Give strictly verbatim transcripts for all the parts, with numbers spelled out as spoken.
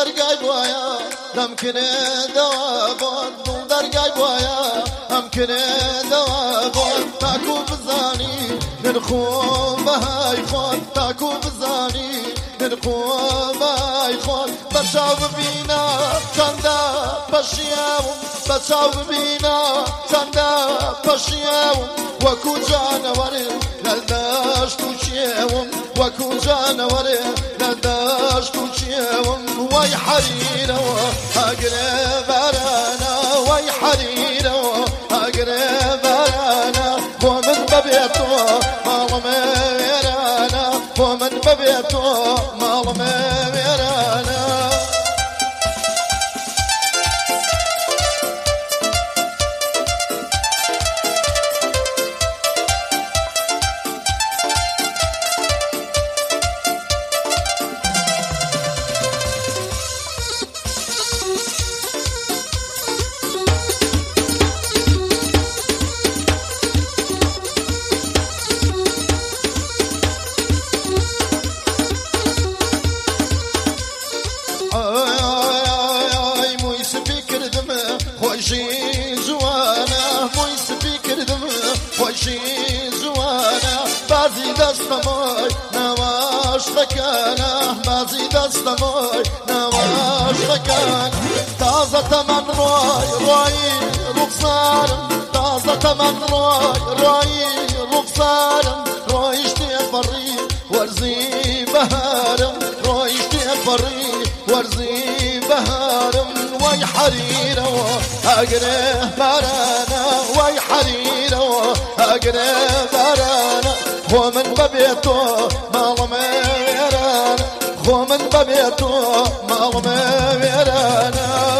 درقاي بوايا يمكن دوابون دو درقاي بوايا يمكن دوابون تاكو بزاني نرخوم بهاي خون تاكو بزاني نرخوم بهاي خون بشاو بينا چندا بشياوم بشاو بينا چندا بشياوم وكو جانور للداشت وشيوم وكو جانور للداشت وشيوم وي حريرة اقرب ارانا وي حريرة اقرب ارانا ومن ببيته مال ميرانا ومن ببيته مال ميرانا خوشی جوانا موی سپی کردم خوشی جوانا بازی دستمای نواش خکانا بازی دستمای نواش خکانا تازه تمن روی روی رخسارم تازه تمن روی روی رخسارم رویشتی بری ورزی بهارم رویشتی بری ورزی بهارم وي حريرة اقرب برانا وي حريرة اقرب برانا ومن ببيته مال ميرانا ومن ببيته مال ميرانا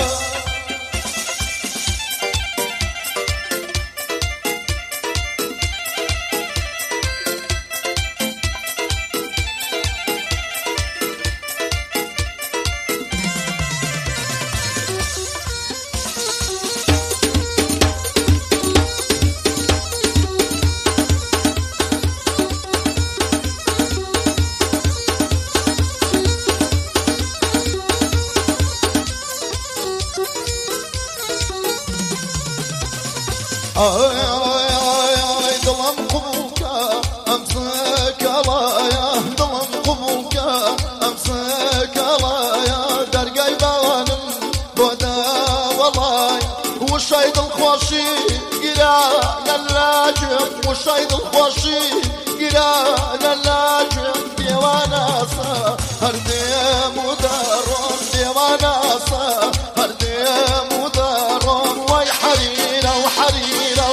آي آي آي آي دلم قبولك أمسك الله دلم قبولك أمسك الله درقاي بوانم بودا والله وشايد الخواشي قرا للاجم وشايد الخواشي قرا للاجم ديواناسا هردي مدارم ديواناسا هردي مدارم وي حريرة وحريرة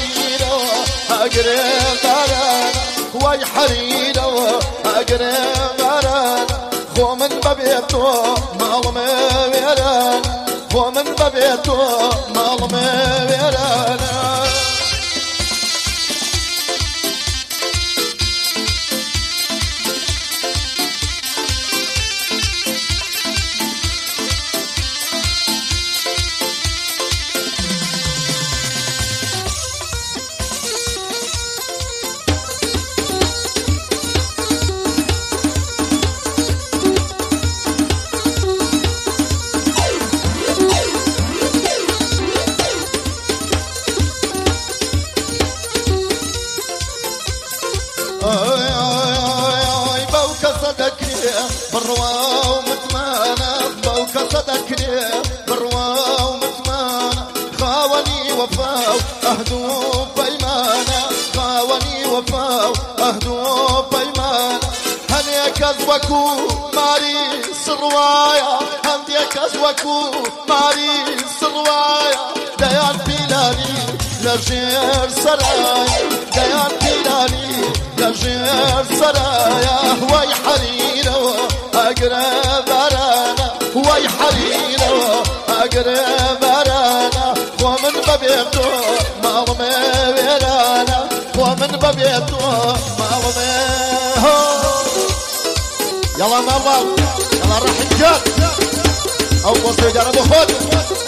اقرب برانا وي حريرة اقرب برانا خو من ببيته مال ميرانا خو من ببيته مال ميرانا آي آي آي آي بوك صدقني بروا ومتمانة بوك صدقني بروا ومتمانة خاوني وفاو أهدو بيمانة خاوني وفاو أهدو بيمانة هني كذبكو ماري سروايا هندي كذبكو ماري سروايا ديان بلالي لجير سرايا ديان بلالي لجير سرايا وي حريرة اقرب برانا وي حريرة اقرب برانا ومن ببيته مال ميرانا ومن ببيته مال ميرانا يلا مرة يلا راح نجاد أول سيجارة بخود